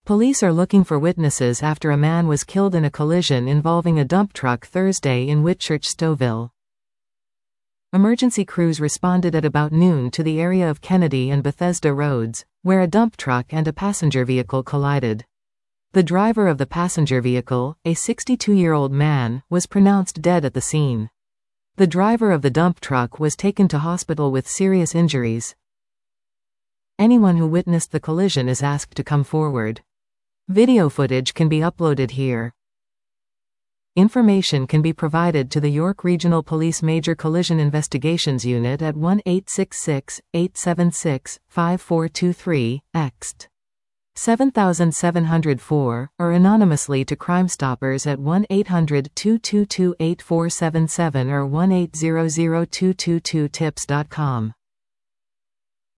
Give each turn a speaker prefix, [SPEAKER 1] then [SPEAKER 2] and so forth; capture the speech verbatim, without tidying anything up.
[SPEAKER 1] Police are looking for witnesses after a man was killed in a collision involving a dump truck Thursday in Whitchurch Stouffville. Emergency crews responded at about noon to the area of Kennedy and Bethesda Roads, where a dump truck and a passenger vehicle collided. The driver of the passenger vehicle, a sixty-two-year-old man, was pronounced dead at the scene. The driver of the dump truck was taken to hospital with serious injuries. Anyone who witnessed the collision is asked to come forward. Video footage can be uploaded here. Information can be provided to the York Regional Police Major Collision Investigations Unit at one eight six six, eight seven six, five four two three, ext. seven seven zero four, or anonymously to Crime Stoppers at one eight hundred, two two two, eight four seven seven or one eight hundred, two two two, tips dot com.